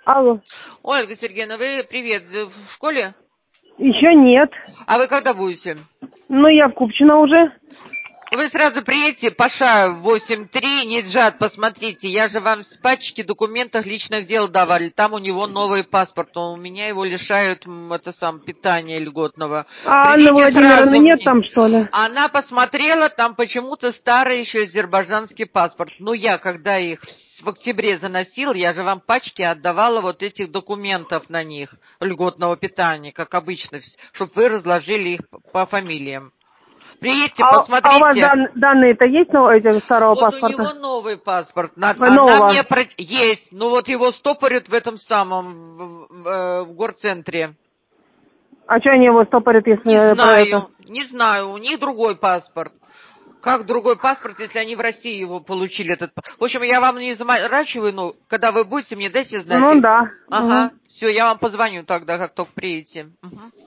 Алло. Ольга Сергеевна, вы привет, в школе? Еще нет. А вы когда будете? Ну, я в Купчино уже. Вы сразу приедете, Паша 8-3, Ниджат, посмотрите, я же вам в пачке документов личных дел давали, там у него новый паспорт, у меня его лишают, питания льготного. А Анны Придите Владимировны сразу нет мне. там, что ли? Она посмотрела, там почему-то старый еще азербайджанский паспорт. Ну, я, когда их в октябре заносил, я же вам пачки отдавала вот этих документов на них, льготного питания, как обычно, чтобы вы разложили их по фамилиям. Приедьте, А у вас посмотрите. данные-то есть, ну, этих старого Вот у него паспорта? новый паспорт. Нового. Есть. Ну вот его стопорят в этом самом, в горцентре. А что они его стопорят, если про это? Не знаю, у них другой паспорт. Как другой паспорт, если они в России его получили? В общем, я вам не заморачиваю, но когда вы будете, мне дайте знать. Ну, да. Угу. Ага, все, я вам позвоню тогда, как только приедете. Угу.